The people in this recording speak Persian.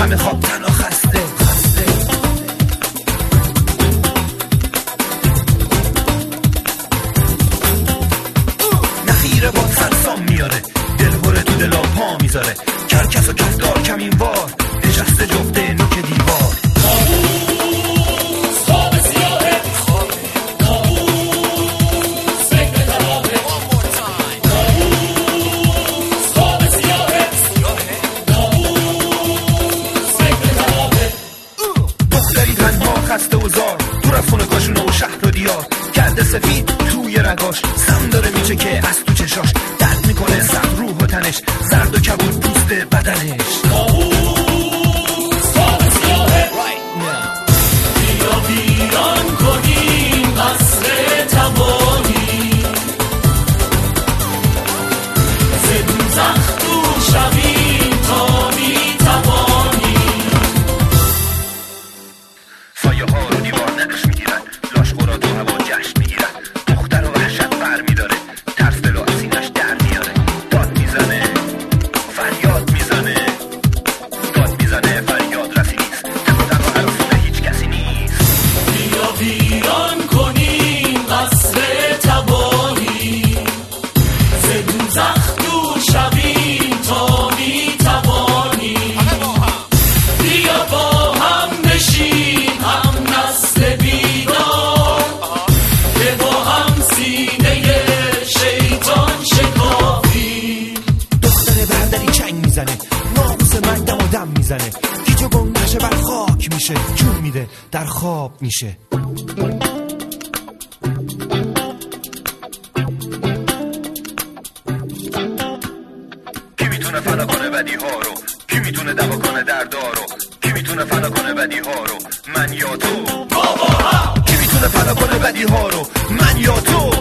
دم خواب تنها خسته نخیره با سرسام میاره دل هره تو دلا پا میذاره کرکس و کفدار کمین وار نشسته جفته نوک دیوار خسته و زار تو رفت خونه کاشونه و شهر و دیار کرده سفید توی رگاش سم داره میچه که از تو چشاش درد میکنه سخت روح و تنش زرد و کبود پوست بدنش بیا ویران کنیم قصر تباهی زدون زخت و شویم تا میتوانی سایه ها رو دیوار نقش میگیرن لاش خورا تو هوا جشن میگیرن دختر و وحشت بر میداره ترس دلو از سینش در میاره داد میزنه فریاد میزنه داد میزنه فریاد رسی نیست تک و تنها حرفونه هیچ کسی نیست بیا ویران کنیم قصر تباهی زدون زخت دور شویم تا میتوانی بیا با هم بشیم هم نسل بیدار که با هم سینه شیطان شکافیم دختر بردری چنگ میزنه ناموس من دم و دم میزنه گیج و گم نشه بر خاک میشه جون میده در خواب میشه کی میتونه فنا کنه بدی ها رو کی میتونه دوا کنه دردا رو کی میتونه فنا کنه بدی ها رو من یا تو کی میتونه فنا کنه بدی ها رو من یا تو